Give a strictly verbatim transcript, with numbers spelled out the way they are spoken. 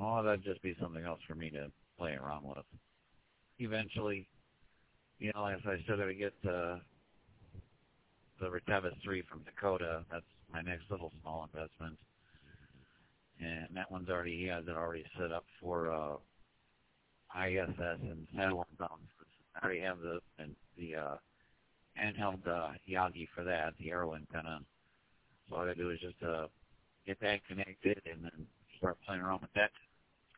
Oh, that'd just be something else for me to play around with. Eventually, you know, as I still got to get uh, the Retevis three from Dakota. That's my next little small investment. And that one's already, he has it already set up for uh, I S S and satellite bounds. I already have the and the uh, handheld uh, Yagi for that, the arrow antenna. So all I gotta do is just uh, get that connected and then start playing around with that